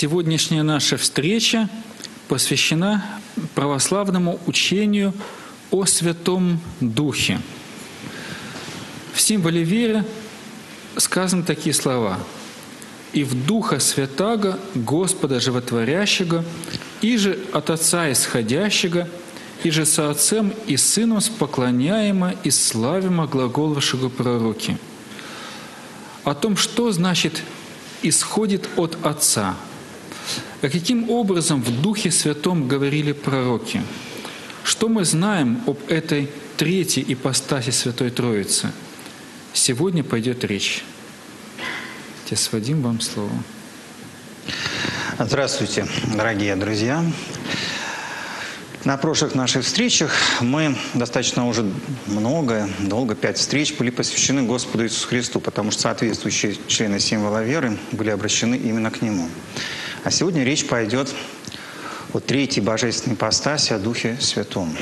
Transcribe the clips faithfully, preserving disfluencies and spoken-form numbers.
Сегодняшняя наша встреча посвящена православному учению о Святом Духе. В символе веры сказаны такие слова: «И в Духа Святаго, Господа Животворящего, и же от Отца Исходящего, и же со Отцем и Сыном споклоняемо и славимо глаголовшего пророки». О том, что значит «исходит от Отца». А каким образом в Духе Святом говорили пророки? Что мы знаем об этой третьей ипостаси Святой Троицы? Сегодня пойдет речь. Отец Вадим, вам слово. Здравствуйте, дорогие друзья. На прошлых наших встречах мы достаточно уже много, долго, пять встреч были посвящены Господу Иисусу Христу, потому что соответствующие члены символа веры были обращены именно к Нему. А сегодня речь пойдет о третьей божественной ипостаси, о Духе Святом.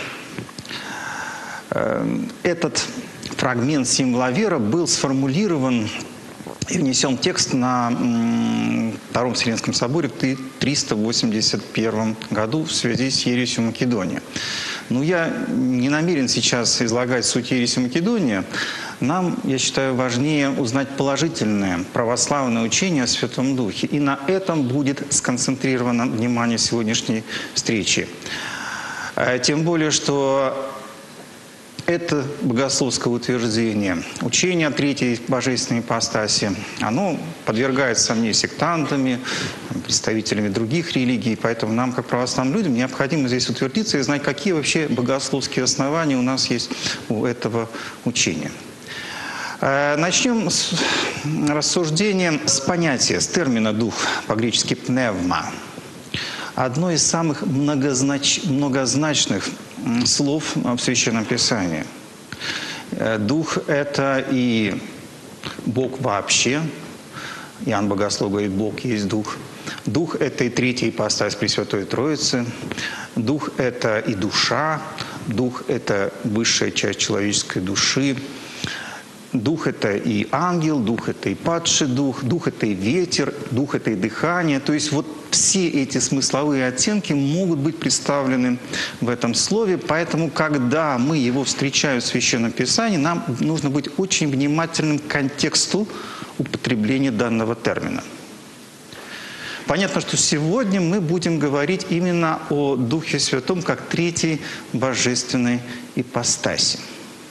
Этот фрагмент символа веры был сформулирован и внесен в текст на Втором Вселенском соборе в триста восемьдесят первом году в связи с ересью Македония. Но я не намерен сейчас излагать суть ереси Македония. Нам, я считаю, важнее узнать положительное православное учение о Святом Духе. И на этом будет сконцентрировано внимание сегодняшней встречи. Тем более, что это богословское утверждение, учение о третьей божественной ипостаси, оно подвергается сомнению сектантами, представителями других религий, поэтому нам, как православным людям, необходимо здесь утвердиться и знать, какие вообще богословские основания у нас есть у этого учения. Начнем с рассуждения с понятия, с термина «дух», по-гречески «пневма». Одно из самых многознач... многозначных слов в Священном Писании. Дух – это и Бог вообще. Иоанн Богослов говорит, Бог есть Дух. Дух – это и третья ипостась Пресвятой Троицы. Дух – это и душа. Дух – это высшая часть человеческой души. Дух – это и ангел, дух – это и падший дух, дух – это и ветер, дух – это и дыхание. То есть вот все эти смысловые оттенки могут быть представлены в этом слове. Поэтому, когда мы его встречаем в Священном Писании, нам нужно быть очень внимательным к контексту употребления данного термина. Понятно, что сегодня мы будем говорить именно о Духе Святом как третьей божественной ипостаси.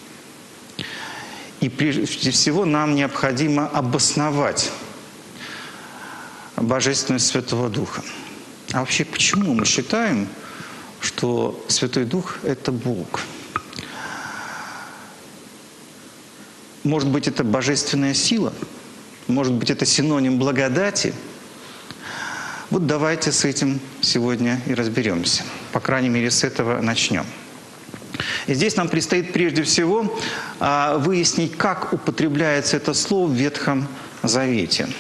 И прежде всего нам необходимо обосновать божественность Святого Духа. А вообще, почему мы считаем, что Святой Дух – это Бог? Может быть, это божественная сила? Может быть, это синоним благодати? Вот давайте с этим сегодня и разберемся. По крайней мере, с этого начнем. И здесь нам предстоит прежде всего а, выяснить, как употребляется это слово в Ветхом Завете.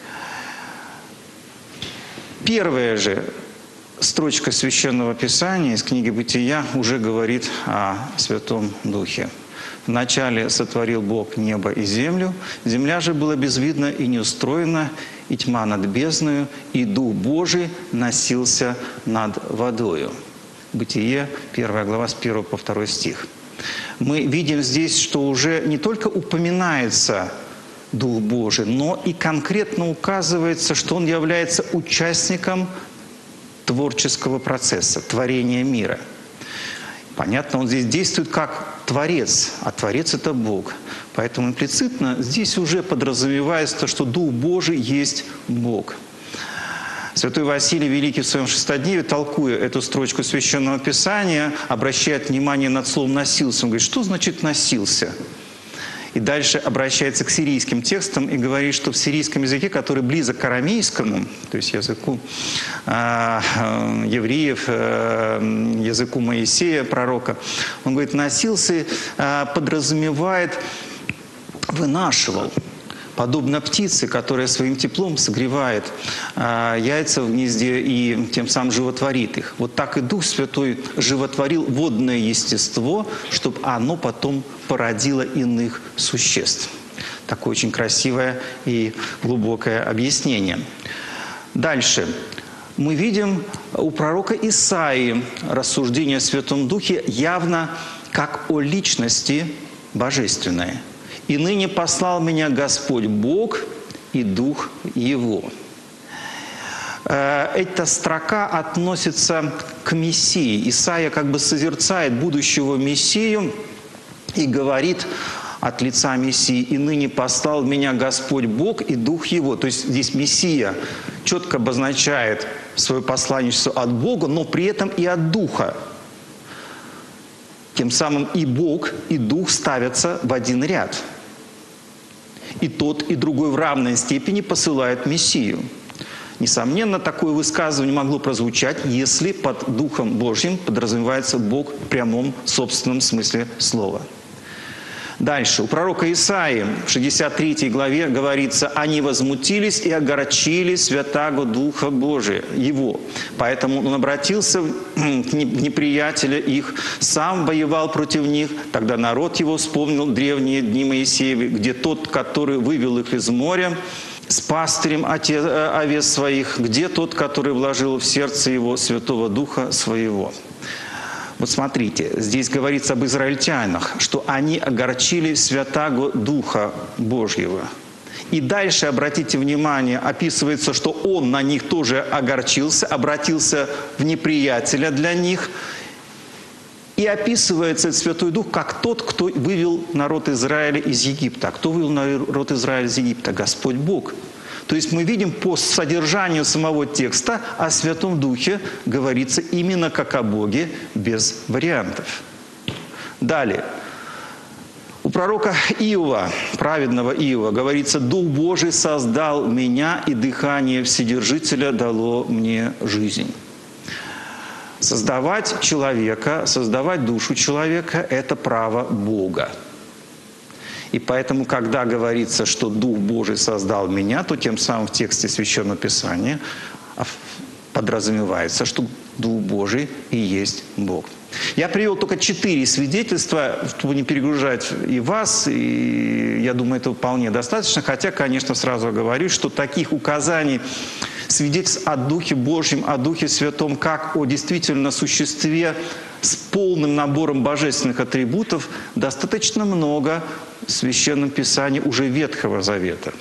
Первая же строчка Священного Писания из книги Бытия уже говорит о Святом Духе. «Вначале сотворил Бог небо и землю, земля же была безвидна и неустроена, и тьма над бездною, и Дух Божий носился над водою». Бытие, первая глава, с первого по второй стих. Мы видим здесь, что уже не только упоминается Дух Божий, но и конкретно указывается, что Он является участником творческого процесса, творения мира. Понятно, Он здесь действует как Творец, а Творец — это Бог. Поэтому имплицитно здесь уже подразумевается, что Дух Божий есть Бог. Святой Василий Великий в своем шестодневе, толкуя эту строчку Священного Писания, обращает внимание на слово «носился». Он говорит, что значит «носился»? И дальше обращается к сирийским текстам и говорит, что в сирийском языке, который близок к арамейскому, то есть языку э, э, евреев, э, языку Моисея, пророка, он говорит, «носился» э, подразумевает «вынашивал». Подобно птице, которая своим теплом согревает э, яйца в гнезде и тем самым животворит их. Вот так и Дух Святой животворил водное естество, чтобы оно потом породило иных существ. Такое очень красивое и глубокое объяснение. Дальше. мы видим у пророка Исаии рассуждение о Святом Духе явно как о личности божественной. «И ныне послал меня Господь Бог и Дух Его». Эта строка относится к Мессии. Исаия как бы созерцает будущего Мессию и говорит от лица Мессии: «И ныне послал меня Господь Бог и Дух Его». То есть здесь Мессия четко обозначает свое посланничество от Бога, но при этом и от Духа. Тем самым и Бог, и Дух ставятся в один ряд. И тот, и другой в равной степени посылают Мессию. Несомненно, такое высказывание могло прозвучать, если под Духом Божьим подразумевается Бог в прямом собственном смысле слова. Дальше. У пророка Исаии в шестьдесят третьей главе говорится: «Они возмутились и огорчили святаго Духа Божия, Его». Поэтому он обратился к неприятеля их, сам воевал против них. Тогда народ его вспомнил древние дни Моисеевы, где тот, который вывел их из моря, с пастырем овец своих, где тот, который вложил в сердце его Святого Духа Своего. Вот смотрите, здесь говорится об израильтянах, что они огорчили святаго Духа Божьего. И дальше, обратите внимание, описывается, что он на них тоже огорчился, обратился в неприятеля для них. И описывается этот Святой Дух как тот, кто вывел народ Израиля из Египта. А кто вывел народ Израиля из Египта? Господь Бог. То есть мы видим по содержанию самого текста о Святом Духе говорится именно как о Боге, без вариантов. Далее. У пророка Иова, праведного Иова, говорится: «Дух Божий создал меня, и дыхание Вседержителя дало мне жизнь». Создавать человека, создавать душу человека – это право Бога. И поэтому, когда говорится, что Дух Божий создал меня, то тем самым в тексте Священного Писания подразумевается, что Дух Божий и есть Бог. Я привел только четыре свидетельства, чтобы не перегружать и вас, и я думаю, этого вполне достаточно. Хотя, конечно, сразу говорю, что таких указаний, свидетельств о Духе Божьем, о Духе Святом, как о действительно существе с полным набором божественных атрибутов, достаточно много в Священном Писании уже Ветхого Завета.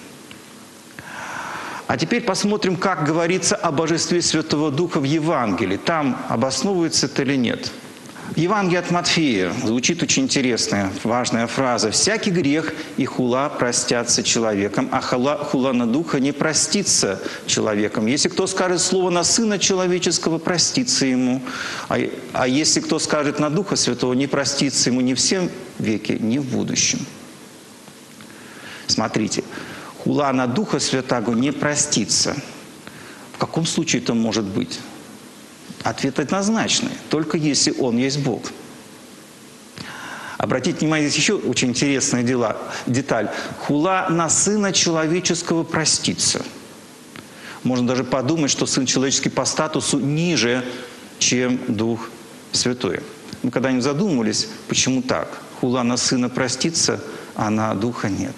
А теперь посмотрим, как говорится о божестве Святого Духа в Евангелии. Там обосновывается это или нет. В Евангелии от Матфея звучит очень интересная, важная фраза: «Всякий грех и хула простятся человеком, а хула, хула на Духа не простится человеком. Если кто скажет слово на Сына Человеческого, простится ему. А, а если кто скажет на Духа Святого, не простится ему ни в сем веке, ни в будущем». Смотрите, хула на Духа Святаго не простится. В каком случае это может быть? Ответ однозначный. Только если Он есть Бог. Обратите внимание, здесь еще очень интересная дела, деталь. Хула на Сына Человеческого простится. Можно даже подумать, что Сын Человеческий по статусу ниже, чем Дух Святой. Мы когда-нибудь задумывались, почему так? Хула на Сына простится, а на Духа нет.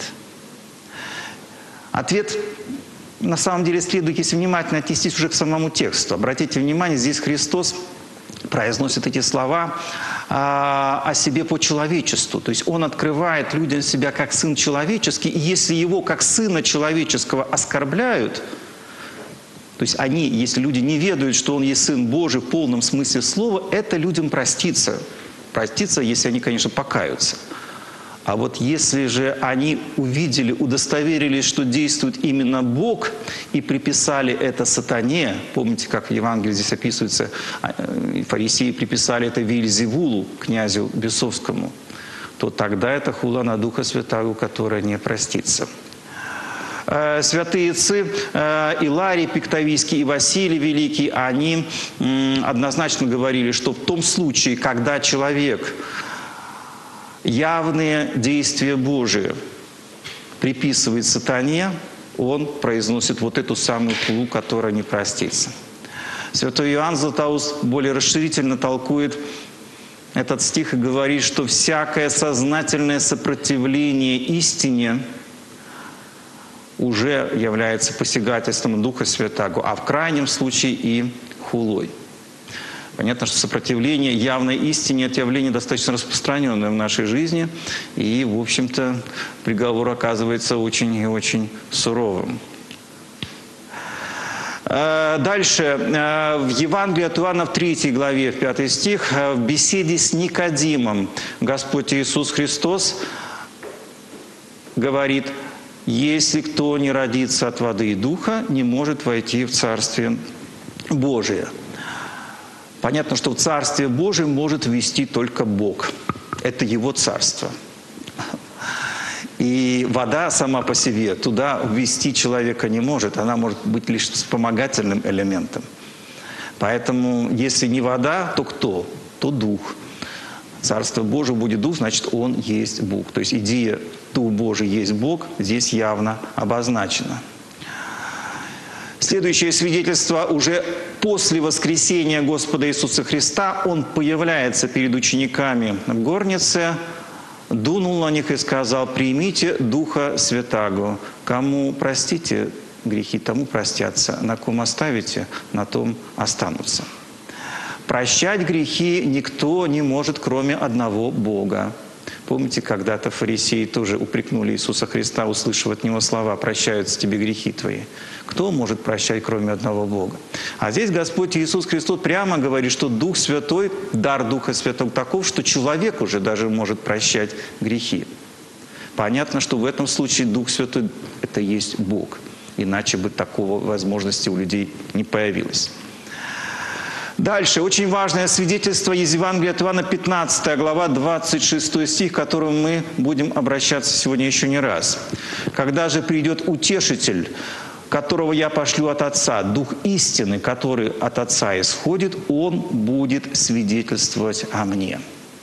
Ответ на самом деле следует, если внимательно отнестись уже к самому тексту. Обратите внимание, здесь Христос произносит эти слова а, о себе по человечеству. То есть Он открывает людям себя как Сын Человеческий, и если Его как Сына Человеческого оскорбляют, то есть они, если люди не ведают, что Он есть Сын Божий в полном смысле слова, это людям простится. Простится, если они, конечно, покаются. А вот если же они увидели, удостоверились, что действует именно Бог, и приписали это сатане, помните, как в Евангелии здесь описывается, фарисеи приписали это Вельзевулу, князю бесовскому, то тогда это хула на Духа Святаго, которая не простится. Святые отцы Иларий Пиктавийский и Василий Великий, они однозначно говорили, что в том случае, когда человек явные действия Божии приписывает сатане, он произносит вот эту самую хулу, которая не простится. Святой Иоанн Златоуст более расширительно толкует этот стих и говорит, что всякое сознательное сопротивление истине уже является посягательством Духа Святаго, а в крайнем случае и хулой. Понятно, что сопротивление явной истине – это явление достаточно распространенное в нашей жизни, и, в общем-то, приговор оказывается очень и очень суровым. Дальше, в Евангелии от Иоанна в третьей главе, в пятый стих, в беседе с Никодимом Господь Иисус Христос говорит: «Если кто не родится от воды и духа, не может войти в Царствие Божие». Понятно, что в Царствие Божие может ввести только Бог. Это Его Царство. И вода сама по себе туда ввести человека не может. Она может быть лишь вспомогательным элементом. Поэтому, если не вода, то кто? То Дух. Царство Божие будет Дух, значит, Он есть Бог. То есть идея «Дух Божий есть Бог» здесь явно обозначена. Следующее свидетельство: уже после воскресения Господа Иисуса Христа Он появляется перед учениками в горнице, дунул на них и сказал: «Примите Духа Святаго. Кому простите грехи, тому простятся. На ком оставите, на том останутся». Прощать грехи никто не может, кроме одного Бога. Помните, когда-то фарисеи тоже упрекнули Иисуса Христа, услышав от Него слова: «Прощаются тебе грехи твои». Кто может прощать, кроме одного Бога? А здесь Господь Иисус Христос прямо говорит, что Дух Святой, дар Духа Святого таков, что человек уже даже может прощать грехи. Понятно, что в этом случае Дух Святой – это есть Бог. Иначе бы такого возможности у людей не появилось. Дальше. Очень важное свидетельство из Евангелия от Иоанна, пятнадцатая глава, двадцать шестой стих, к которому мы будем обращаться сегодня еще не раз. «Когда же придет Утешитель, которого я пошлю от Отца, Дух истины, который от Отца исходит, Он будет свидетельствовать о Мне».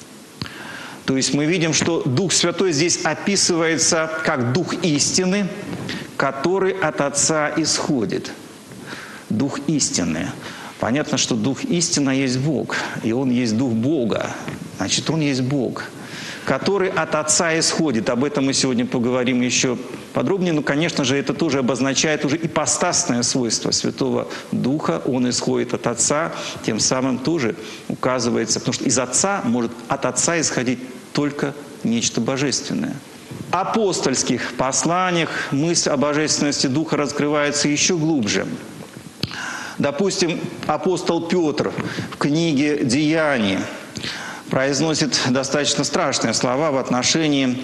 То есть мы видим, что Дух Святой здесь описывается как Дух истины, который от Отца исходит. Дух истины. Понятно, что Дух истина есть Бог, и Он есть Дух Бога. Значит, Он есть Бог, который от Отца исходит. Об этом мы сегодня поговорим еще подробнее. Но, конечно же, это тоже обозначает уже ипостасное свойство Святого Духа. Он исходит от Отца, тем самым тоже указывается, потому что из Отца может от Отца исходить только нечто божественное. В апостольских посланиях мысль о божественности Духа раскрывается еще глубже. Допустим, апостол Петр в книге «Деяний» произносит достаточно страшные слова в отношении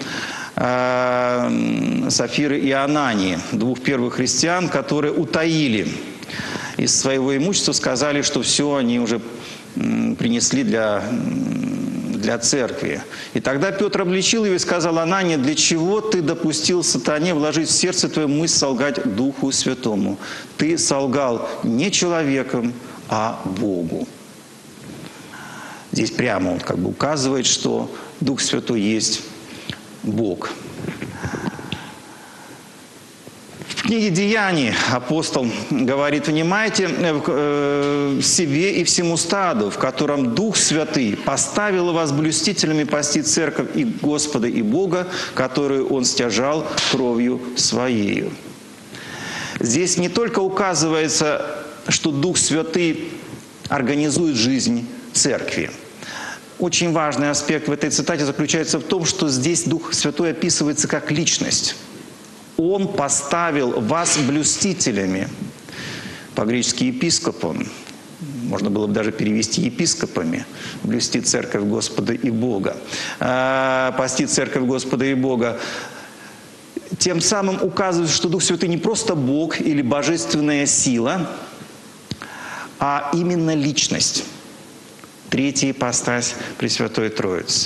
э, Сафиры и Анании, двух первых христиан, которые утаили из своего имущества, сказали, что все они уже принесли для, для церкви. И тогда Петр обличил его и сказал: «Анания, для чего ты допустил сатане вложить в сердце твое мысль солгать Духу Святому? Ты солгал не человеком, а Богу». Здесь прямо он как бы указывает, что Дух Святой есть Бог. В книге «Деяний» апостол говорит: «Внимайте э, себе и всему стаду, в котором Дух Святый поставил вас блюстителями пасти церковь и Господа и Бога, которую Он стяжал кровью Своею». Здесь не только указывается, что Дух Святый организует жизнь церкви. Очень важный аспект в этой цитате заключается в том, что здесь Дух Святой описывается как личность. Он поставил вас блюстителями, по-гречески епископом, можно было бы даже перевести епископами, блюсти церковь Господа и Бога, пасти церковь Господа и Бога. Тем самым указывается, что Дух Святой не просто Бог или божественная сила, а именно личность, третья ипостась Пресвятой Троицы.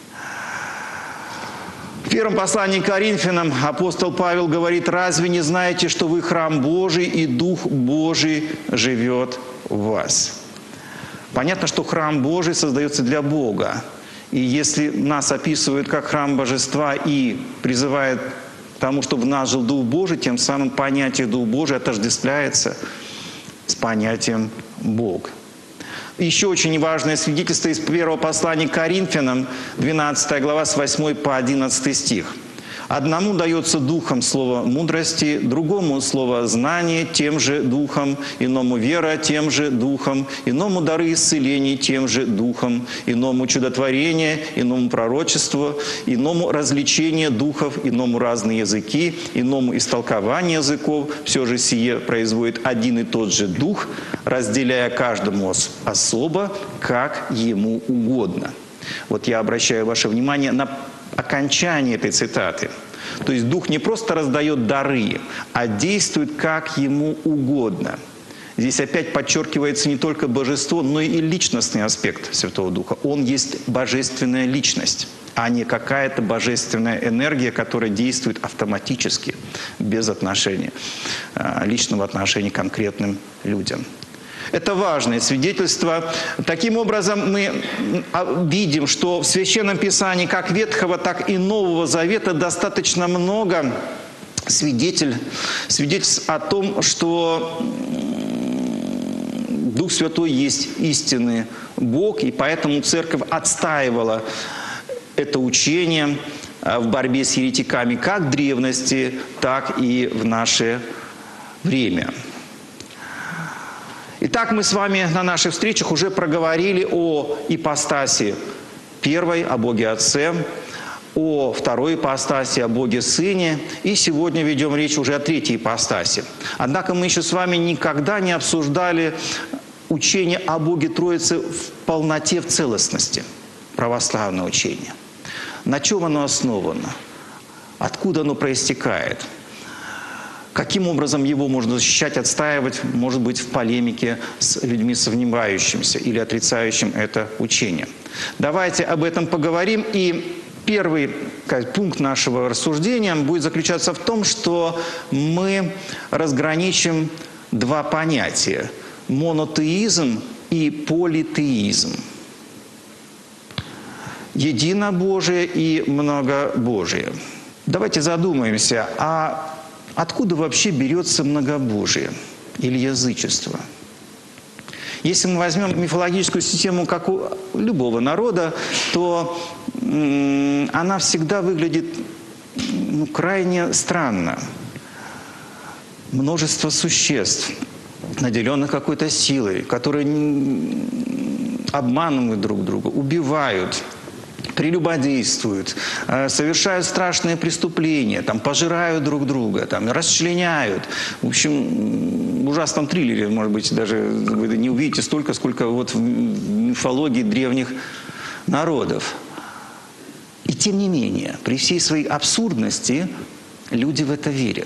В первом послании к Коринфянам апостол Павел говорит: «Разве не знаете, что вы храм Божий, и Дух Божий живет в вас?» Понятно, что храм Божий создается для Бога. И если нас описывают как храм Божества и призывают к тому, чтобы в нас жил Дух Божий, тем самым понятие Дух Божий отождествляется с понятием Бог. Еще очень важное свидетельство из первого послания к Коринфянам, двенадцатая глава, с восьмого по одиннадцатый стих. Одному дается духом слово мудрости, другому слово знание тем же духом, иному вера тем же духом, иному дары исцелений тем же духом, иному чудотворение, иному пророчество, иному развлечение духов, иному разные языки, иному истолкование языков. Все же сие производит один и тот же дух, разделяя каждому особо, как ему угодно. Вот я обращаю ваше внимание на окончание этой цитаты. То есть Дух не просто раздает дары, а действует как ему угодно. Здесь опять подчеркивается не только божество, но и личностный аспект Святого Духа. Он есть божественная личность, а не какая-то божественная энергия, которая действует автоматически, без отношения, личного отношения к конкретным людям. Это важное свидетельство. Таким образом, мы видим, что в Священном Писании как Ветхого, так и Нового Завета достаточно много свидетель, свидетельств о том, что Дух Святой есть истинный Бог, и поэтому Церковь отстаивала это учение в борьбе с еретиками как в древности, так и в наше время. Итак, мы с вами на наших встречах уже проговорили о ипостаси первой, о Боге Отце, о второй ипостаси, о Боге Сыне, и сегодня ведем речь уже о третьей ипостаси. Однако мы еще с вами никогда не обсуждали учение о Боге Троице в полноте, в целостности, православное учение. На чем оно основано? Откуда оно проистекает? Каким образом его можно защищать, отстаивать, может быть, в полемике с людьми, сомневающимися или отрицающим это учение? Давайте об этом поговорим. И первый пункт нашего рассуждения будет заключаться в том, что мы разграничим два понятия – монотеизм и политеизм. Единобожие и многобожие. Давайте задумаемся, а откуда вообще берется многобожие или язычество? Если мы возьмем мифологическую систему как у любого народа, то м- она всегда выглядит ну, крайне странно. Множество существ, наделенных какой-то силой, которые обманывают друг друга, убивают, прелюбодействуют, совершают страшные преступления, там, пожирают друг друга, там, расчленяют. В общем, в ужасном триллере, может быть, даже вы не увидите столько, сколько вот в мифологии древних народов. И тем не менее, при всей своей абсурдности люди в это верят.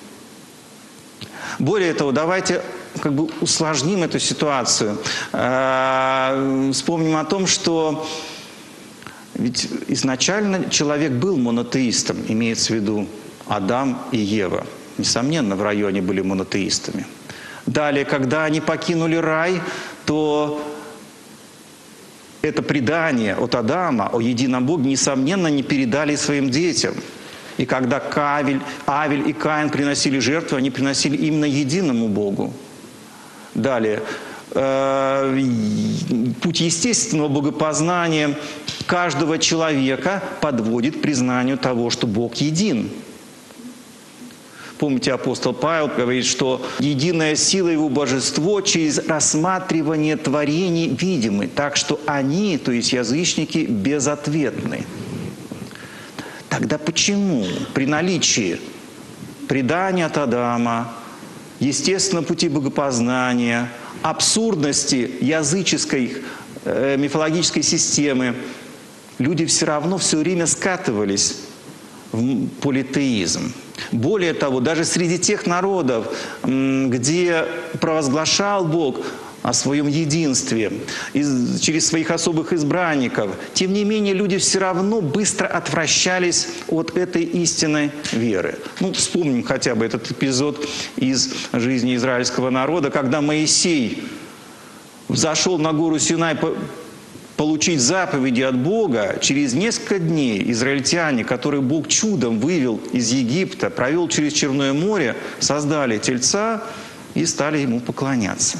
Более того, давайте как бы усложним эту ситуацию. Вспомним о том, что ведь изначально человек был монотеистом, имеется в виду Адам и Ева. Несомненно, в раю они были монотеистами. Далее, когда они покинули рай, то это предание от Адама о едином Боге, несомненно, не передали своим детям. И когда Кавель, Авель и Каин приносили жертву, они приносили именно единому Богу. Далее, э, путь естественного богопознания каждого человека подводит к признанию того, что Бог един. Помните, апостол Павел говорит, что единая сила его божество через рассматривание творений видимы, так что они, то есть язычники, безответны. Тогда почему при наличии предания от Адама, естественного пути богопознания, абсурдности языческой э, мифологической системы, люди все равно все время скатывались в политеизм? Более того, даже среди тех народов, где провозглашал Бог о своем единстве из, через своих особых избранников, тем не менее люди все равно быстро отвращались от этой истинной веры. Ну, вспомним хотя бы этот эпизод из жизни израильского народа, когда Моисей взошел на гору Синай получить заповеди от Бога. Через несколько дней израильтяне, которых Бог чудом вывел из Египта, провел через Черное море, создали тельца и стали ему поклоняться.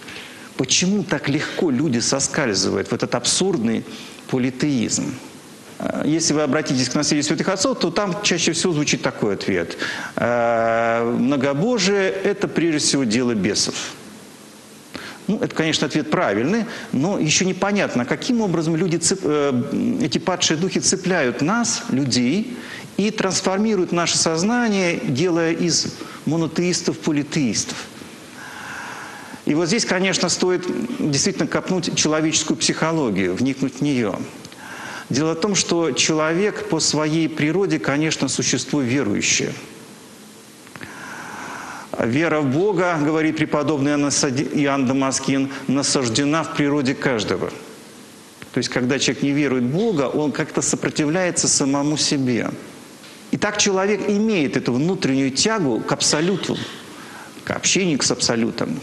Почему так легко люди соскальзывают в этот абсурдный политеизм? Если вы обратитесь к наследию святых отцов, то там чаще всего звучит такой ответ. Многобожие – это прежде всего дело бесов. Ну, это, конечно, ответ правильный, но еще непонятно, каким образом люди, эти падшие духи цепляют нас, людей, и трансформируют наше сознание, делая из монотеистов политеистов. И вот здесь, конечно, стоит действительно копнуть человеческую психологию, вникнуть в нее. Дело в том, что человек по своей природе, конечно, существо верующее. Вера в Бога, говорит преподобный Иоанн Дамаскин, насаждена в природе каждого. То есть, когда человек не верует в Бога, он как-то сопротивляется самому себе. И так человек имеет эту внутреннюю тягу к абсолюту, к общению с абсолютом,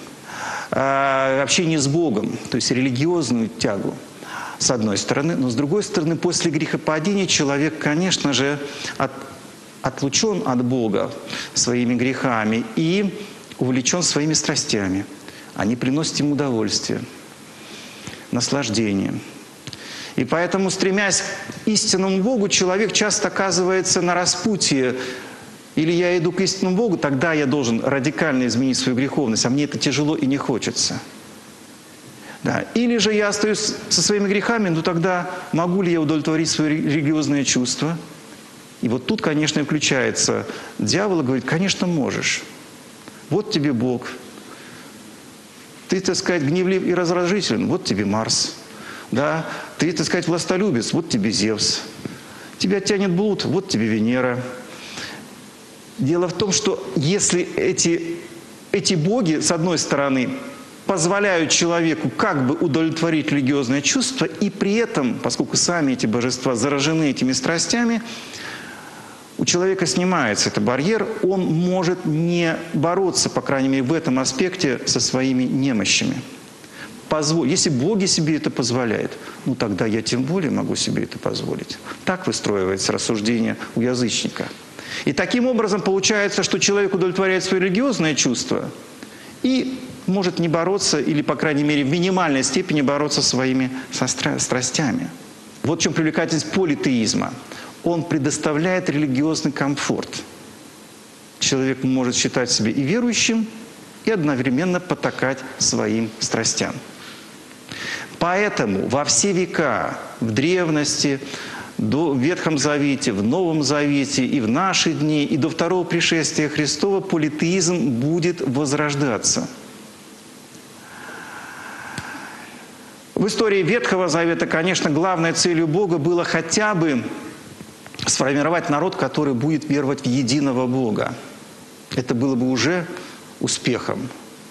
к общению с Богом, то есть религиозную тягу, с одной стороны. Но с другой стороны, после грехопадения человек, конечно же, от, отлучен от Бога своими грехами и увлечен своими страстями. Они приносят ему удовольствие, наслаждение. И поэтому, стремясь к истинному Богу, человек часто оказывается на распутье. Или я иду к истинному Богу, тогда я должен радикально изменить свою греховность, а мне это тяжело и не хочется. Да. Или же я остаюсь со своими грехами, но тогда могу ли я удовлетворить свои религиозные чувства? И вот тут, конечно, и включается дьявол и говорит: конечно, можешь. Вот тебе Бог. Ты, так сказать, гневлив и раздражителен, вот тебе Марс. Да? Ты, так сказать, властолюбец, вот тебе Зевс. Тебя тянет блуд, вот тебе Венера. Дело в том, что если эти, эти боги, с одной стороны, позволяют человеку как бы удовлетворить религиозное чувство, и при этом, поскольку сами эти божества заражены этими страстями, у человека снимается этот барьер, он может не бороться, по крайней мере, в этом аспекте со своими немощами. Позволь, если боги себе это позволяют, ну тогда я тем более могу себе это позволить. Так выстраивается рассуждение у язычника. И таким образом получается, что человек удовлетворяет свои религиозные чувства и может не бороться, или, по крайней мере, в минимальной степени бороться со своими страстями. Вот в чем привлекательность политеизма. Он предоставляет религиозный комфорт. Человек может считать себя и верующим, и одновременно потакать своим страстям. Поэтому во все века, в древности, в Ветхом Завете, в Новом Завете и в наши дни, и до второго пришествия Христова политеизм будет возрождаться. В истории Ветхого Завета, конечно, главной целью Бога было хотя бы сформировать народ, который будет веровать в единого Бога. Это было бы уже успехом.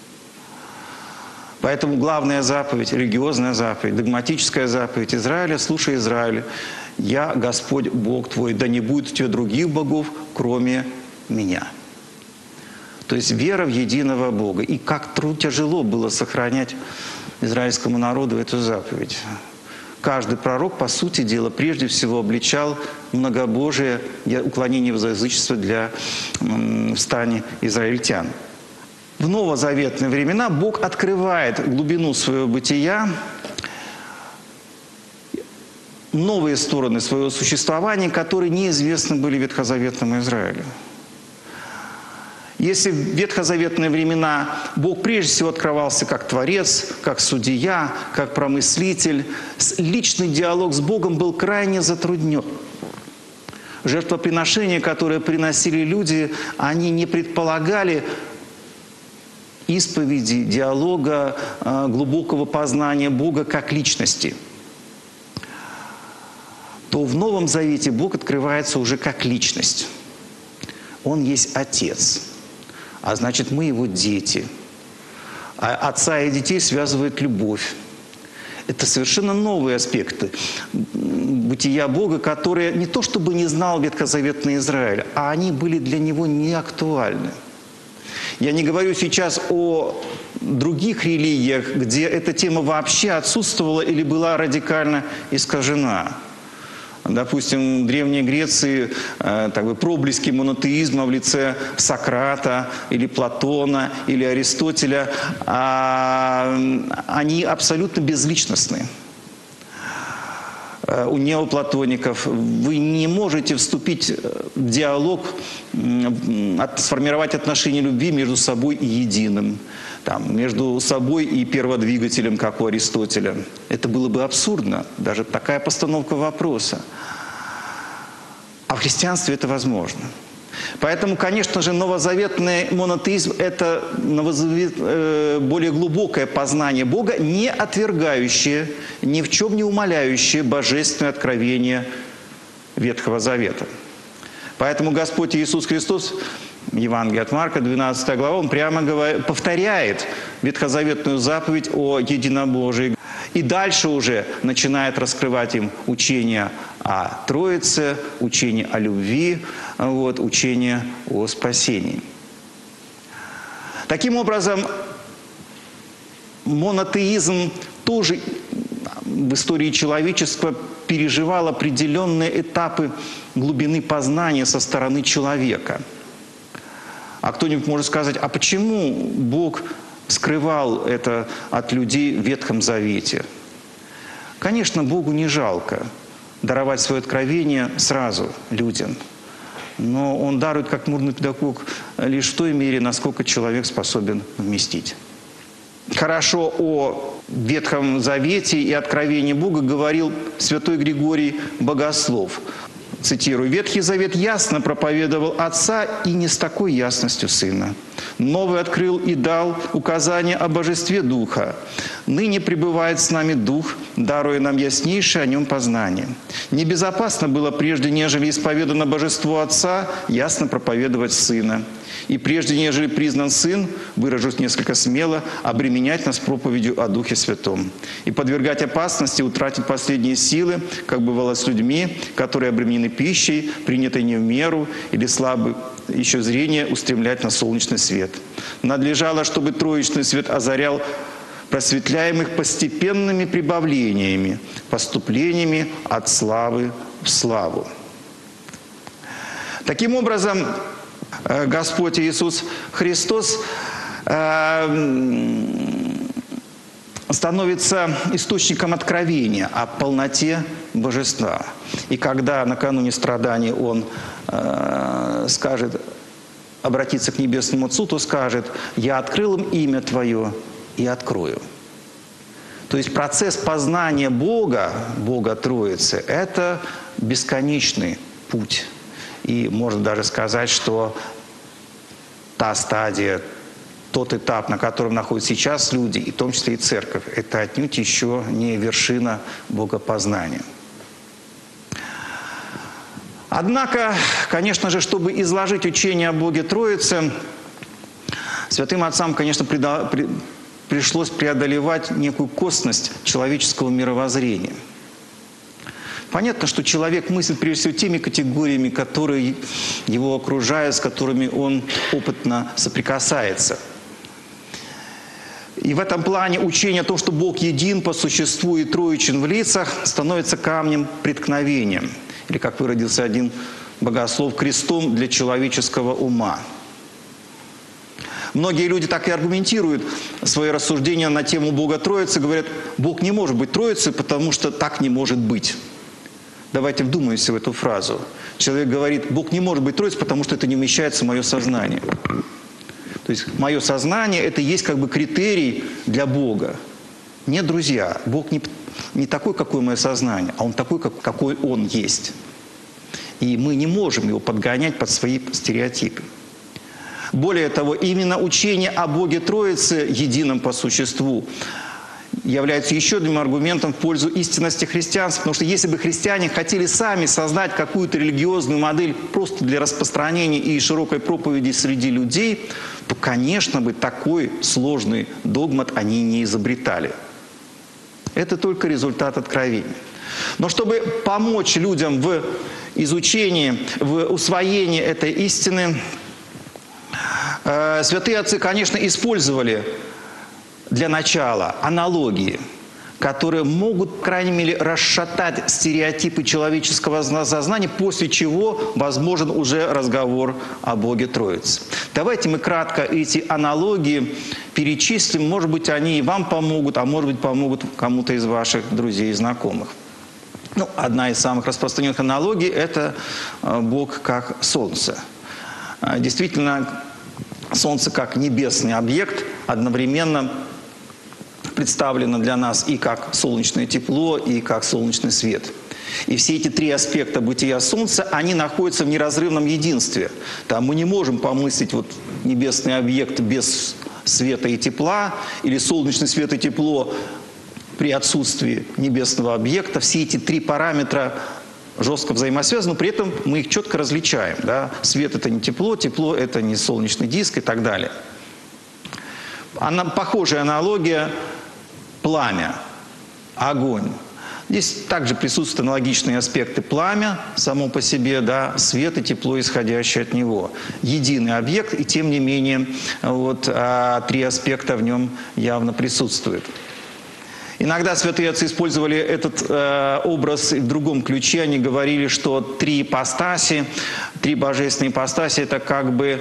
Поэтому главная заповедь, религиозная заповедь, догматическая заповедь Израиля: слушай, Израиль, я Господь Бог твой, да не будет у тебя других богов, кроме меня. То есть вера в единого Бога. И как труд тяжело было сохранять израильскому народу эту заповедь. Каждый пророк, по сути дела, прежде всего обличал многобожие, уклонение в язычество для в стане израильтян. В новозаветные времена Бог открывает глубину своего бытия, новые стороны своего существования, которые неизвестны были ветхозаветному Израилю. Если в ветхозаветные времена Бог прежде всего открывался как Творец, как Судья, как Промыслитель, личный диалог с Богом был крайне затруднен. Жертвоприношения, которые приносили люди, они не предполагали исповеди, диалога, глубокого познания Бога как личности. То в Новом Завете Бог открывается уже как личность. Он есть Отец. А значит, мы Его дети. А отца и детей связывает любовь. Это совершенно новые аспекты бытия Бога, которые не то чтобы не знал ветхозаветный Израиль, а они были для него не актуальны. Я не говорю сейчас о других религиях, где эта тема вообще отсутствовала или была радикально искажена. Допустим, в Древней Греции э, так бы, проблески монотеизма в лице Сократа или Платона или Аристотеля, э, они абсолютно безличностны. у неоплатоников. Вы не можете вступить в диалог, сформировать отношения любви между собой и единым, там, между собой и перводвигателем, как у Аристотеля. Это было бы абсурдно, даже такая постановка вопроса. А в христианстве это возможно. Поэтому, конечно же, новозаветный монотеизм – это более глубокое познание Бога, не отвергающее, ни в чем не умаляющее божественное откровение Ветхого Завета. Поэтому Господь Иисус Христос, Евангелие от Марка, двенадцатая глава, Он прямо говорит, повторяет ветхозаветную заповедь о единобожии. И дальше уже начинает раскрывать им учение о Троице, учение о любви, вот, учение о спасении. Таким образом, монотеизм тоже в истории человечества переживал определенные этапы глубины познания со стороны человека. А кто-нибудь может сказать, а почему Бог скрывал это от людей в Ветхом Завете? Конечно, Богу не жалко даровать свое откровение сразу людям. Но Он дарует как мудрый педагог лишь в той мере, насколько человек способен вместить. Хорошо о Ветхом Завете и откровении Бога говорил святой Григорий Богослов. Цитирую: «Ветхий Завет ясно проповедовал Отца и не с такой ясностью Сына. Новый открыл и дал указание о божестве Духа. Ныне пребывает с нами Дух, даруя нам яснейшее о Нем познание. Небезопасно было прежде, нежели исповедано божество Отца, ясно проповедовать Сына. И прежде, нежели признан Сын, выражусь несколько смело, обременять нас проповедью о Духе Святом. И подвергать опасности утратить последние силы, как бывало с людьми, которые обременены пищей, принятой не в меру, или слабы еще зрение устремлять на солнечный свет. Надлежало, чтобы троичный свет озарял просветляемых постепенными прибавлениями, поступлениями от славы в славу». Таким образом, Господь Иисус Христос становится источником откровения о полноте Божества. И когда накануне страданий Он скажет, обратиться к Небесному Отцу, то скажет: «Я открыл им имя Твое и открою». То есть процесс познания Бога, Бога Троицы, это бесконечный путь. И можно даже сказать, что та стадия, тот этап, на котором находятся сейчас люди, и в том числе и церковь, это отнюдь еще не вершина богопознания. Однако, конечно же, чтобы изложить учение о Боге Троице, святым отцам, конечно, прида, при, пришлось преодолевать некую косность человеческого мировоззрения. Понятно, что человек мыслит прежде всего теми категориями, которые его окружают, с которыми он опытно соприкасается. И в этом плане учение о том, что Бог един по существу и троичен в лицах, становится камнем преткновения. Или, как выразился один богослов, крестом для человеческого ума. Многие люди так и аргументируют свои рассуждения на тему Бога Троицы, говорят: Бог не может быть Троицей, потому что так не может быть. Давайте вдумаемся в эту фразу. Человек говорит: Бог не может быть Троицей, потому что это не вмещается в мое сознание. То есть мое сознание – это и есть как бы критерий для Бога. Нет, друзья, Бог не, не такой, какое мое сознание, а Он такой, как, какой Он есть. И мы не можем Его подгонять под свои стереотипы. Более того, именно учение о Боге Троице, едином по существу, является еще одним аргументом в пользу истинности христианства. Потому что если бы христиане хотели сами создать какую-то религиозную модель просто для распространения и широкой проповеди среди людей, то, конечно бы, такой сложный догмат они не изобретали. Это только результат откровения. Но чтобы помочь людям в изучении, в усвоении этой истины, святые отцы, конечно, использовали для начала аналогии, которые могут, по крайней мере, расшатать стереотипы человеческого сознания, после чего возможен уже разговор о Боге Троице. Давайте мы кратко эти аналогии перечислим. Может быть, они и вам помогут, а может быть, помогут кому-то из ваших друзей и знакомых. Ну, одна из самых распространенных аналогий – это Бог как Солнце. Действительно, Солнце как небесный объект одновременно представлено для нас и как солнечное тепло, и как солнечный свет. И все эти три аспекта бытия Солнца, они находятся в неразрывном единстве. Там мы не можем помыслить вот небесный объект без света и тепла, или солнечный свет и тепло при отсутствии небесного объекта. Все эти три параметра жестко взаимосвязаны, но при этом мы их четко различаем. Да? Свет – это не тепло, тепло – это не солнечный диск и так далее. Она, похожая аналогия – пламя, огонь. Здесь также присутствуют аналогичные аспекты: пламя само по себе, да, свет и тепло, исходящее от него. Единый объект, и тем не менее вот, а, три аспекта в нем явно присутствуют. Иногда святые отцы использовали этот э, образ в другом ключе. Они говорили, что три ипостаси, три божественные ипостаси – это как бы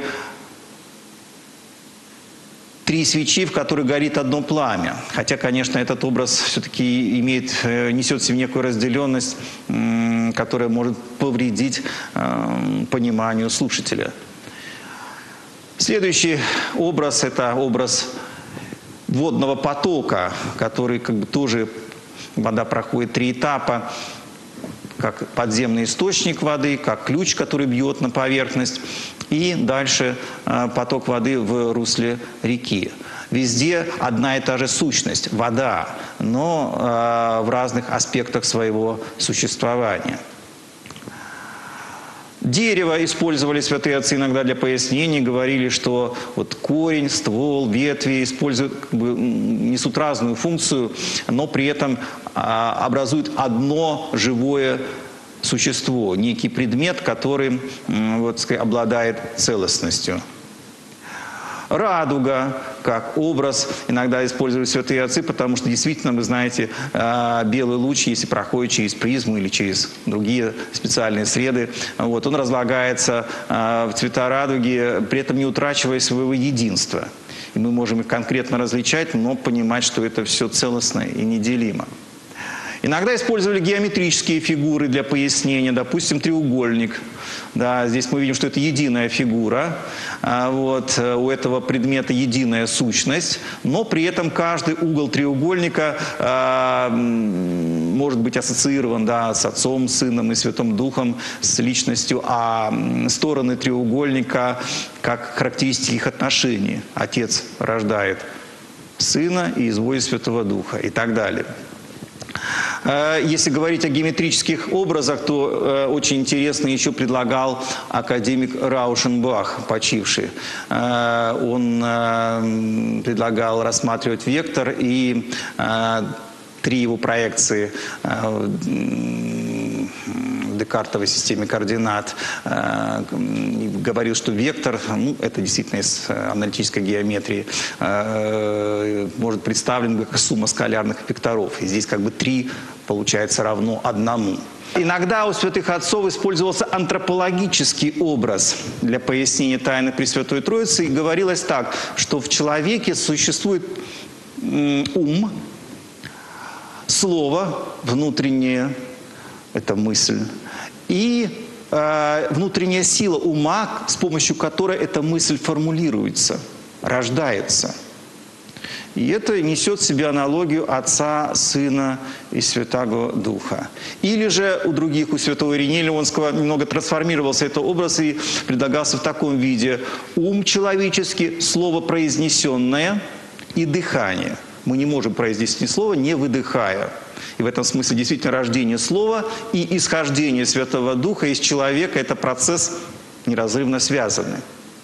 три свечи, в которых горит одно пламя. Хотя, конечно, этот образ все-таки имеет, несет в себе некую разделенность, которая может повредить э, пониманию слушателя. Следующий образ – это образ водного потока, который как бы тоже, вода проходит три этапа, как подземный источник воды, как ключ, который бьет на поверхность, и дальше э, поток воды в русле реки. Везде одна и та же сущность – вода, но э, в разных аспектах своего существования. Дерево использовали святые отцы иногда для пояснений, говорили, что вот корень, ствол, ветви используют, как бы, несут разную функцию, но при этом а, образуют одно живое существо, некий предмет, который вот, сказать, обладает целостностью. Радуга, как образ, иногда используют святые отцы, потому что действительно, вы знаете, белый луч, если проходит через призму или через другие специальные среды, вот, он разлагается в цвета радуги, при этом не утрачивая своего единства. И мы можем их конкретно различать, но понимать, что это все целостно и неделимо. Иногда использовали геометрические фигуры для пояснения, допустим, треугольник. Да, здесь мы видим, что это единая фигура, а вот, у этого предмета единая сущность, но при этом каждый угол треугольника а, может быть ассоциирован, да, с Отцом, Сыном и Святым Духом, с личностью, а стороны треугольника как характеристики их отношений. Отец рождает Сына и изводит Святого Духа и так далее. Если говорить о геометрических образах, то очень интересно еще предлагал академик Раушенбах, почивший. Он предлагал рассматривать вектор и три его проекции в декартовой системе координат. Говорил, что вектор, ну, это действительно из аналитической геометрии, может представлен как сумма скалярных векторов. И здесь как бы три получается равно одному. Иногда у святых отцов использовался антропологический образ для пояснения тайны Пресвятой Троицы. И говорилось так, что в человеке существует ум, слово внутреннее, это мысль, и э, внутренняя сила ума, с помощью которой эта мысль формулируется, рождается. И это несет в себе аналогию Отца, Сына и Святаго Духа. Или же у других, у святого Иринея Леонского, немного трансформировался этот образ и предлагался в таком виде: ум человеческий, слово произнесенное и дыхание. Мы не можем произнести слово, не выдыхая. И в этом смысле действительно рождение слова и исхождение Святого Духа из человека – это процесс неразрывно связанный.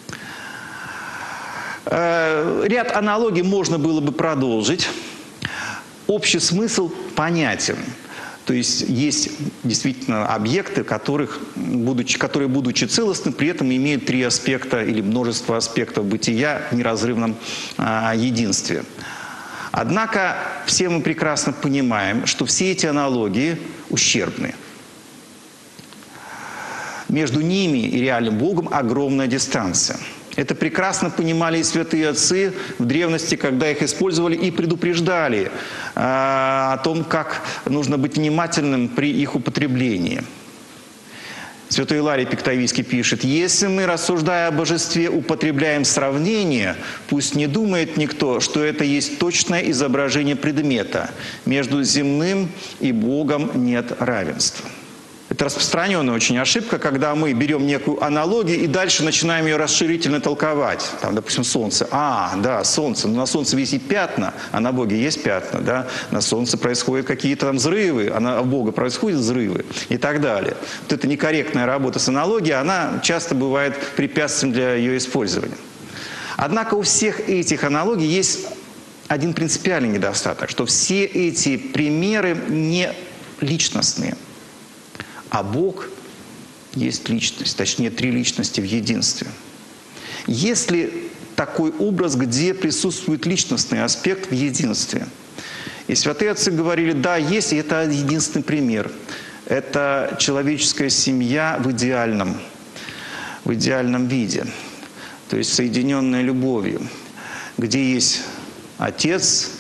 Ряд аналогий можно было бы продолжить. Общий смысл понятен. То есть есть действительно объекты, которых, будучи, которые, будучи целостны, при этом имеют три аспекта или множество аспектов бытия в неразрывном а, единстве. Однако все мы прекрасно понимаем, что все эти аналогии ущербны. Между ними и реальным Богом огромная дистанция. Это прекрасно понимали и святые отцы в древности, когда их использовали и предупреждали э, о том, как нужно быть внимательным при их употреблении. Святой Иларий Пектавийский пишет: «Если мы, рассуждая о божестве, употребляем сравнение, пусть не думает никто, что это есть точное изображение предмета. Между земным и Богом нет равенства». Это распространенная очень ошибка, когда мы берем некую аналогию и дальше начинаем ее расширительно толковать. Там, допустим, солнце. А, да, солнце. Но на солнце висит пятна, а на Боге есть пятна. Да? На солнце происходят какие-то там взрывы, а на Бога происходят взрывы и так далее. Вот эта некорректная работа с аналогией, она часто бывает препятствием для ее использования. Однако у всех этих аналогий есть один принципиальный недостаток, что все эти примеры не личностные. А Бог есть личность, точнее, три личности в единстве. Если такой образ, где присутствует личностный аспект в единстве. И святые отцы говорили: да, есть, и это единственный пример. Это человеческая семья в идеальном, в идеальном виде, то есть соединенная любовью, где есть отец,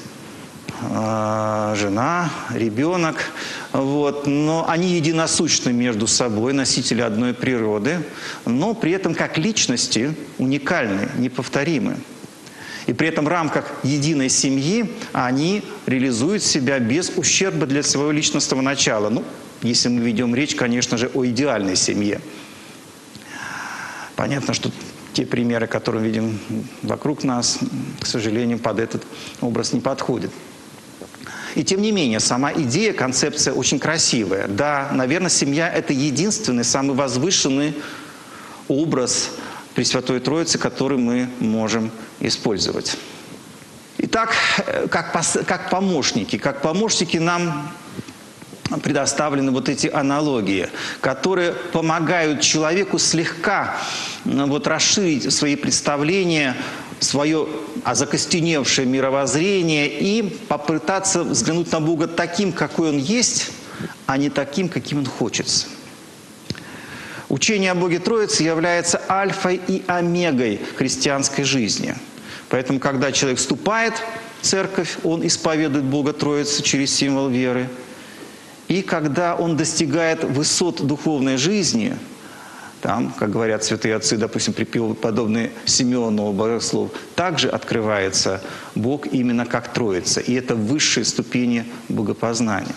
жена, ребенок, вот, но они единосущны между собой, носители одной природы, но при этом как личности уникальны, неповторимы. И при этом в рамках единой семьи они реализуют себя без ущерба для своего личностного начала. Ну, если мы ведем речь, конечно же, о идеальной семье. Понятно, что те примеры, которые видим вокруг нас, к сожалению, под этот образ не подходят. И тем не менее, сама идея, концепция очень красивая. Да, наверное, семья – это единственный, самый возвышенный образ Пресвятой Троицы, который мы можем использовать. Итак, как, как помощники, как помощники нам предоставлены вот эти аналогии, которые помогают человеку слегка вот, расширить свои представления, свое закостеневшее мировоззрение и попытаться взглянуть на Бога таким, какой Он есть, а не таким, каким Он хочется. Учение о Боге Троицы является альфой и омегой христианской жизни. Поэтому, когда человек вступает в церковь, он исповедует Бога Троицы через символ веры. И когда он достигает высот духовной жизни, там, как говорят святые отцы, допустим, преподобный Симеонову Богослов, также открывается Бог именно как Троица. И это высшие ступени богопознания.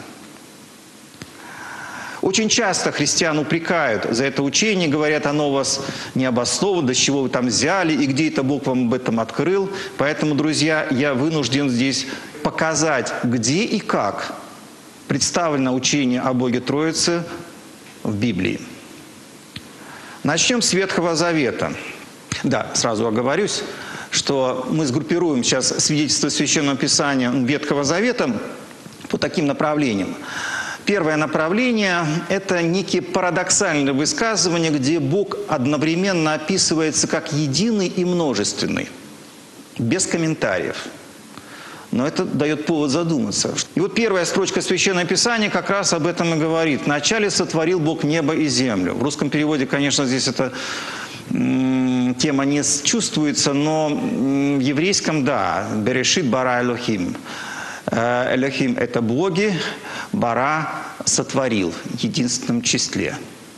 Очень часто христиан упрекают за это учение, говорят: оно у вас не обосновано, до чего вы там взяли, и где это Бог вам об этом открыл. Поэтому, друзья, я вынужден здесь показать, где и как представлено учение о Боге Троицы в Библии. Начнем с Ветхого Завета. Да, сразу оговорюсь, что мы сгруппируем сейчас свидетельства Священного Писания Ветхого Завета по таким направлениям. Первое направление – это некие парадоксальные высказывания, где Бог одновременно описывается как единый и множественный, без комментариев. Но это дает повод задуматься. И вот первая строчка Священного Писания как раз об этом и говорит. «Вначале сотворил Бог небо и землю». В русском переводе, конечно, здесь эта м, тема не чувствуется, но м, в еврейском – да. «Берешит бара Элохим». Элохим – это боги, бара – сотворил в единственном числе.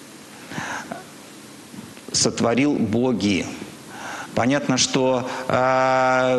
Сотворил боги. Понятно, что э,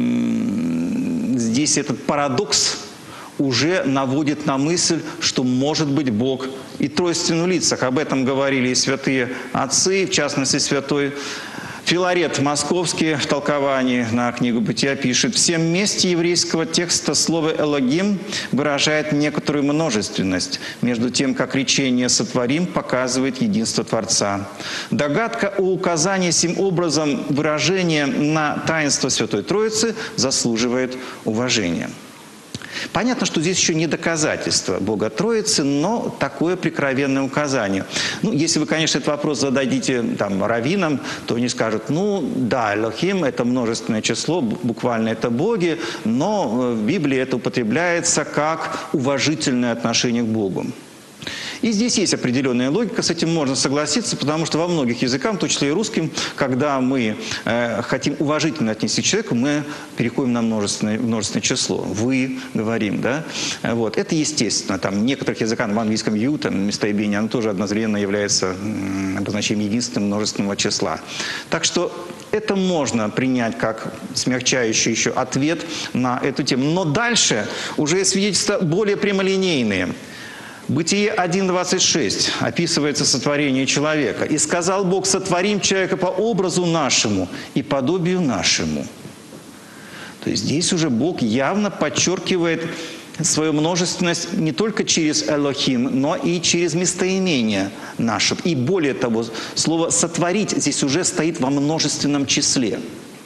здесь этот парадокс уже наводит на мысль, что может быть Бог и тройственный в лицах. Об этом говорили и святые отцы, в частности, святой Филарет Московский в толковании на книгу «Бытия» пишет: «В всем месте еврейского текста слово «элогим» выражает некоторую множественность, между тем, как речение «сотворим» показывает единство Творца. Догадка о указании сим образом выражения на таинство Святой Троицы заслуживает уважения». Понятно, что здесь еще не доказательство Бога Троицы, но такое прикровенное указание. Ну, если вы, конечно, этот вопрос зададите там, раввинам, то они скажут: ну да, Элохим – это множественное число, буквально это боги, но в Библии это употребляется как уважительное отношение к Богу. И здесь есть определенная логика, с этим можно согласиться, потому что во многих языках, в том числе и русским, когда мы э, хотим уважительно отнести к человеку, мы переходим на множественное, множественное число. «Вы» говорим, да? Вот. Это естественно. Там, в некоторых языках, в английском «you», там, местоимение, оно тоже одновременно является обозначением единственного множественного числа. Так что это можно принять как смягчающий еще ответ на эту тему. Но дальше уже свидетельства более прямолинейные. Бытие один двадцать шесть описывается сотворение человека. «И сказал Бог, сотворим человека по образу нашему и подобию нашему». То есть здесь уже Бог явно подчеркивает свою множественность не только через Элохим, но и через местоимение наше. И более того, слово «сотворить» здесь уже стоит во множественном числе.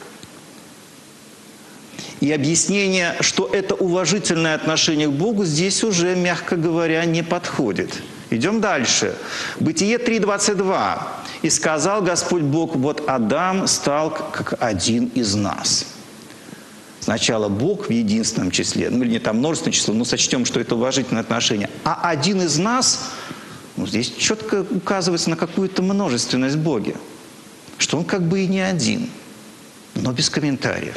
И объяснение, что это уважительное отношение к Богу, здесь уже, мягко говоря, не подходит. Идем дальше. Бытие три двадцать два. «И сказал Господь Бог, вот Адам стал как один из нас». Сначала Бог в единственном числе, ну или не там множественное число, но сочтем, что это уважительное отношение. А один из нас, ну, здесь четко указывается на какую-то множественность Бога. Что он как бы и не один, но без комментариев.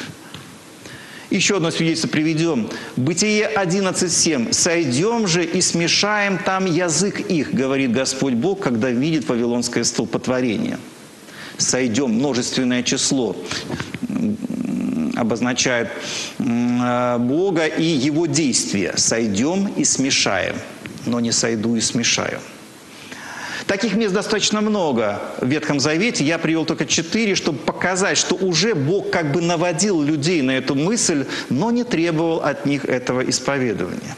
Еще одно свидетельство приведем. Бытие одиннадцать семь. «Сойдем же и смешаем там язык их, говорит Господь Бог, когда видит вавилонское столпотворение». «Сойдем» – множественное число, обозначает Бога и Его действия. «Сойдем и смешаем», но не «сойду и смешаю». Таких мест достаточно много в Ветхом Завете. Я привел только четыре, чтобы показать, что уже Бог как бы наводил людей на эту мысль, но не требовал от них этого исповедования.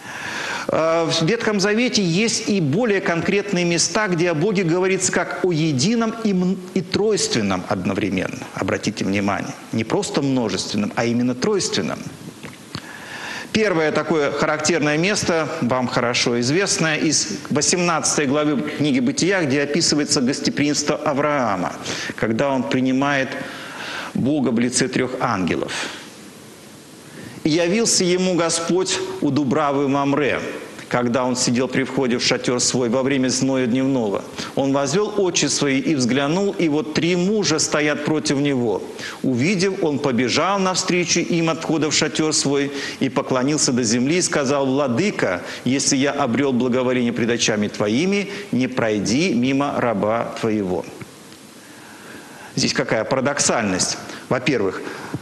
В Ветхом Завете есть и более конкретные места, где о Боге говорится как о едином и тройственном одновременно. Обратите внимание, не просто множественном, а именно тройственном. Первое такое характерное место, вам хорошо известное, из восемнадцатой главы книги «Бытия», где описывается гостеприимство Авраама, когда он принимает Бога в лице трех ангелов. «И явился ему Господь у Дубравы Мамре, когда он сидел при входе в шатер свой во время зноя дневного. Он возвел очи свои и взглянул, и вот три мужа стоят против него. Увидев, он побежал навстречу им от входа в шатер свой и поклонился до земли и сказал: Владыка, если я обрел благоволение пред очами твоими, не пройди мимо раба твоего». Здесь какая парадоксальность. Во-первых,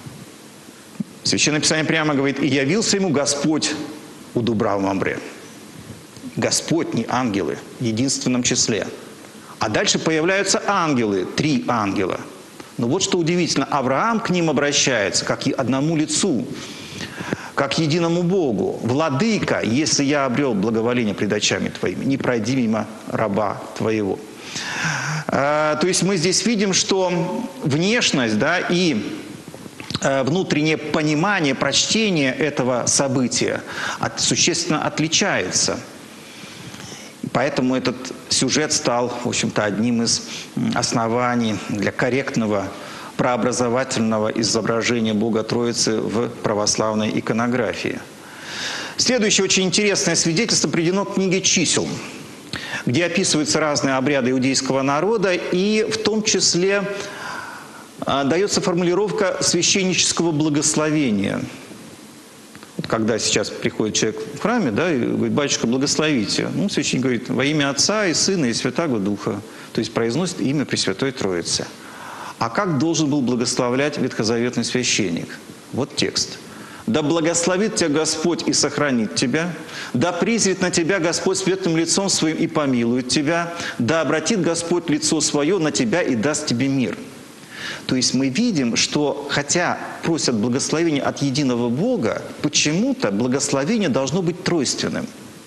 Священное Писание прямо говорит: «И явился ему Господь у Дубравы Мамре». Господь, не ангелы, в единственном числе. А дальше появляются ангелы, три ангела. Но вот что удивительно, Авраам к ним обращается как к одному лицу, как к единому Богу. «Владыка, если я обрел благоволение пред очами твоими, не пройди мимо раба твоего». А, то есть мы здесь видим, что внешность, да, и внутреннее понимание, прочтение этого события от, существенно отличается. Поэтому этот сюжет стал, в общем-то, одним из оснований для корректного прообразовательного изображения Бога Троицы в православной иконографии. Следующее очень интересное свидетельство приведено в книге «Чисел», где описываются разные обряды иудейского народа, и в том числе дается формулировка священнического благословения. Вот когда сейчас приходит человек в храме, да, и говорит: «Батюшка, благословите». Ну, священник говорит: «Во имя Отца и Сына и Святаго Духа». То есть произносит имя Пресвятой Троицы. А как должен был благословлять ветхозаветный священник? Вот текст. «Да благословит тебя Господь и сохранит тебя, да призрит на тебя Господь светлым лицом своим и помилует тебя, да обратит Господь лицо свое на тебя и даст тебе мир». То есть мы видим, что хотя просят благословения от единого Бога, почему-то благословение должно быть тройственным.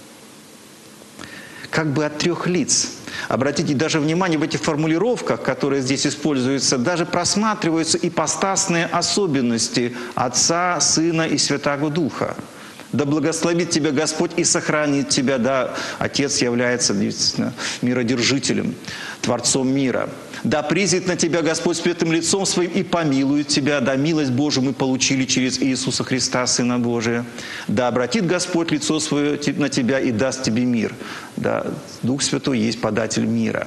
Как бы от трех лиц. Обратите даже внимание, в этих формулировках, которые здесь используются, даже просматриваются ипостасные особенности Отца, Сына и Святаго Духа. Да благословит тебя Господь и сохранит тебя. Да, Отец является действительно миродержителем, Творцом мира. Да призрит на тебя Господь светлым лицом своим и помилует тебя. Да милость Божию мы получили через Иисуса Христа, Сына Божия. Да обратит Господь лицо свое на тебя и даст тебе мир. Да, Дух Святой есть податель мира.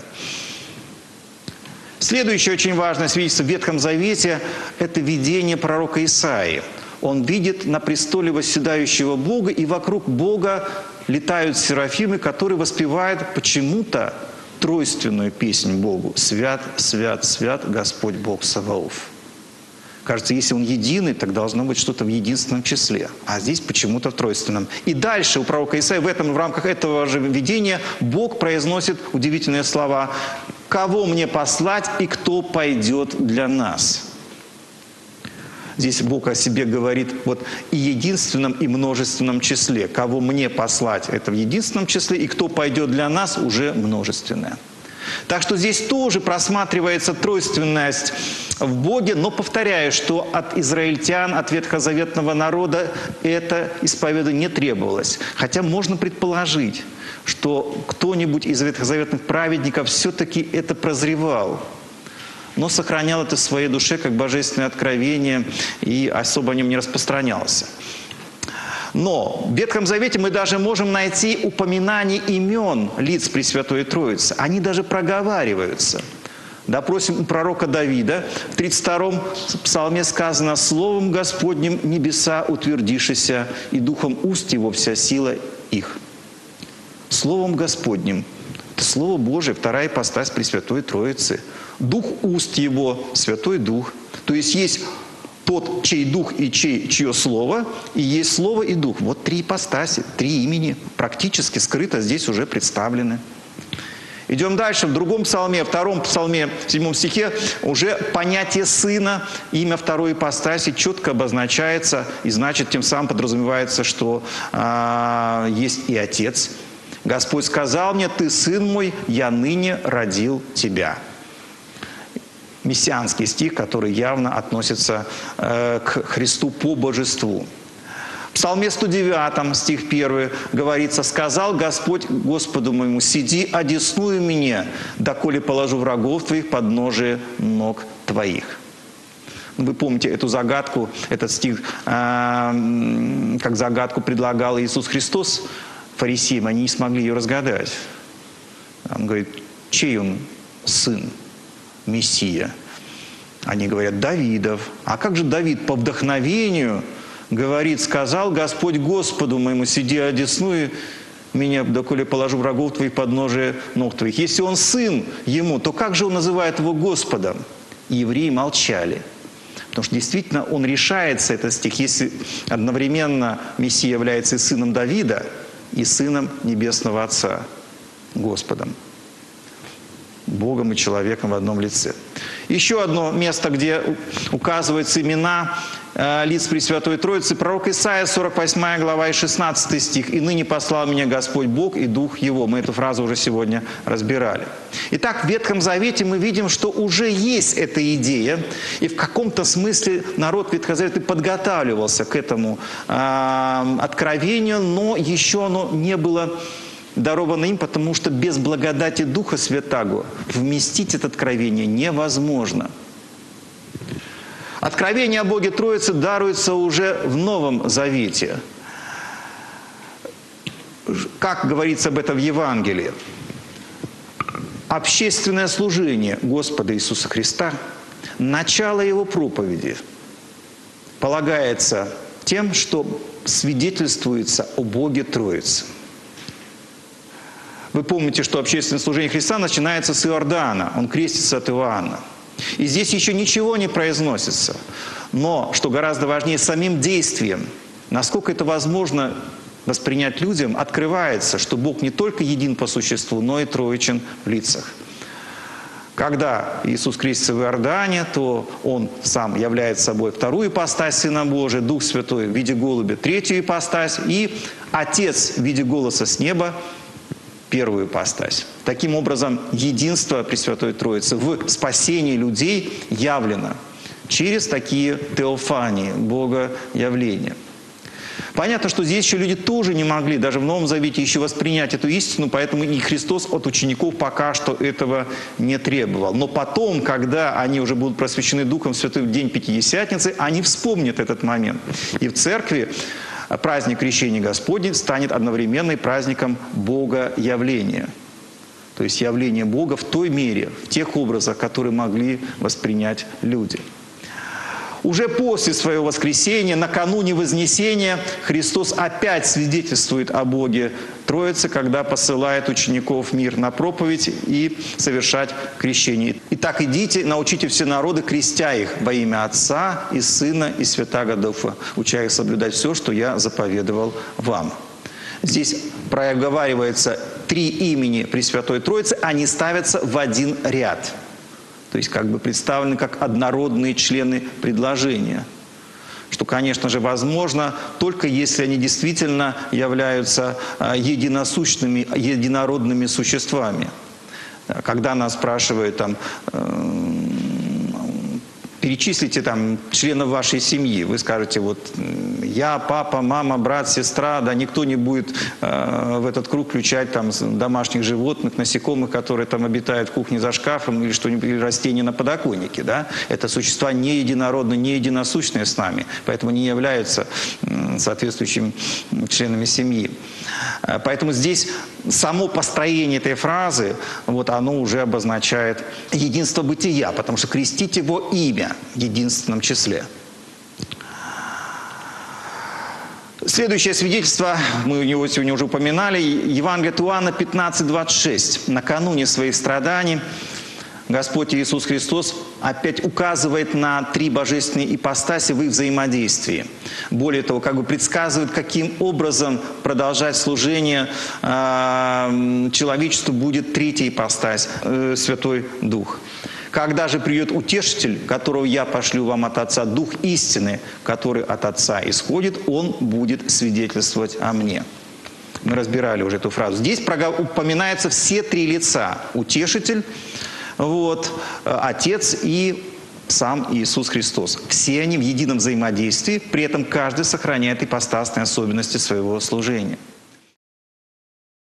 Следующее очень важное свидетельство в Ветхом Завете – это видение пророка Исаии. Он видит на престоле восседающего Бога, и вокруг Бога летают серафимы, которые воспевают почему-то тройственную песнь Богу. «Свят, свят, свят Господь Бог Саваоф». Кажется, если Он единый, так должно быть что-то в единственном числе. А здесь почему-то в тройственном. И дальше у пророка Исаии, в, этом, в рамках этого же видения, Бог произносит удивительные слова: «Кого мне послать и кто пойдет для нас?» Здесь Бог о себе говорит вот и единственном, и множественном числе. Кого мне послать – это в единственном числе, и кто пойдет для нас – уже множественное. Так что здесь тоже просматривается тройственность в Боге, но повторяю, что от израильтян, от ветхозаветного народа это исповедание не требовалось. Хотя можно предположить, что кто-нибудь из ветхозаветных праведников все-таки это прозревал, но сохранял это в своей душе как божественное откровение и особо о нем не распространялся. Но в Ветхом Завете мы даже можем найти упоминание имен лиц Пресвятой Троицы. Они даже проговариваются. Допросим у пророка Давида, в тридцать втором псалме сказано: «Словом Господним небеса утвердишися, и духом уст его вся сила их». Словом Господним. Это Слово Божие, вторая ипостась Пресвятой Троицы. Дух уст его, Святой Дух. То есть есть тот, чей дух и чей, чье слово, и есть слово и дух. Вот три ипостаси, три имени практически скрыто здесь уже представлены. Идем дальше. В другом псалме, втором псалме, в седьмом стихе, уже понятие сына, имя второй ипостаси четко обозначается, и значит, тем самым подразумевается, что э, есть и отец. Господь сказал мне: «Ты сын мой, я ныне родил тебя». Мессианский стих, который явно относится э, к Христу по божеству. В Псалме сто девятом, стих первый, говорится: «Сказал Господь Господу моему: сиди, одесную меня, доколе положу врагов твоих подножие ног твоих». Вы помните эту загадку, этот стих, э, как загадку предлагал Иисус Христос фарисеям, они не смогли ее разгадать. Он говорит: чей он сын? Мессия. Они говорят: Давидов. А как же Давид по вдохновению говорит: сказал Господь Господу моему: сиди одесную меня, доколе положу врагов твоих подножие ног твоих. Если он сын ему, то как же он называет его Господом? И евреи молчали. Потому что действительно он решается, этот стих, если одновременно Мессия является и сыном Давида, и сыном Небесного Отца, Господом. Богом и человеком в одном лице. Еще одно место, где указываются имена э, лиц Пресвятой Троицы. Пророк Исаия, сорок восьмая глава и шестнадцатый стих. «И ныне послал меня Господь Бог и Дух Его». Мы эту фразу уже сегодня разбирали. Итак, в Ветхом Завете мы видим, что уже есть эта идея. И в каком-то смысле народ Ветхозаветный подготавливался к этому э, откровению, но еще оно не было даровано им, потому что без благодати Духа Святаго вместить это откровение невозможно. Откровение о Боге Троицы даруется уже в Новом Завете. Как говорится об этом в Евангелии? Общественное служение Господа Иисуса Христа, начало Его проповеди, полагается тем, что свидетельствуется о Боге Троицы. Вы помните, что общественное служение Христа начинается с Иордана. Он крестится от Иоанна. И здесь еще ничего не произносится. Но, что гораздо важнее, самим действием, насколько это возможно воспринять людям, открывается, что Бог не только един по существу, но и троичен в лицах. Когда Иисус крестится в Иордане, то Он сам является собой вторую ипостась Сына Божия, Дух Святой в виде голубя третью ипостась, и Отец в виде голоса с неба первую ипостась. Таким образом, единство Пресвятой Троицы в спасении людей явлено через такие теофании, Бога явления. Понятно, что здесь еще люди тоже не могли, даже в Новом Завете, еще воспринять эту истину, поэтому и Христос от учеников пока что этого не требовал. Но потом, когда они уже будут просвещены Духом Святым в день Пятидесятницы, они вспомнят этот момент. И в церкви праздник Крещения Господня станет одновременно и праздником Богоявления. То есть явление Бога в той мере, в тех образах, которые могли воспринять люди. Уже после своего воскресения, накануне Вознесения, Христос опять свидетельствует о Боге Троицы, когда посылает учеников в мир на проповедь и совершать крещение. «Итак, идите, научите все народы, крестя их во имя Отца и Сына и Святаго Духа, уча их соблюдать все, что я заповедовал вам». Здесь проговаривается три имени Пресвятой Троицы, они ставятся в один ряд. То есть как бы представлены как однородные члены предложения. Что, конечно же, возможно, только если они действительно являются единосущными, единородными существами. Когда нас спрашивают, там, перечислите там членов вашей семьи, вы скажете, вот я, папа, мама, брат, сестра, да, никто не будет э, в этот круг включать там домашних животных, насекомых, которые там обитают в кухне за шкафом или что-нибудь, или растения на подоконнике, да. Это существа не единородные, не единосущные с нами, поэтому не являются э, соответствующими членами семьи. Поэтому здесь само построение этой фразы, вот оно уже обозначает единство бытия, потому что крестить его имя в единственном числе. Следующее свидетельство, мы его сегодня уже упоминали, Евангелие от Иоанна пятнадцать двадцать шесть. Накануне своих страданий Господь Иисус Христос опять указывает на три божественные ипостаси в их взаимодействии. Более того, как бы предсказывает, каким образом продолжать служение э, человечеству будет третья ипостась, э, Святой Дух. «Когда же придет Утешитель, которого я пошлю вам от Отца, Дух истины, который от Отца исходит, Он будет свидетельствовать о мне». Мы разбирали уже эту фразу. Здесь упоминаются все три лица. Утешитель, вот, Отец и сам Иисус Христос. Все они в едином взаимодействии, при этом каждый сохраняет ипостасные особенности своего служения.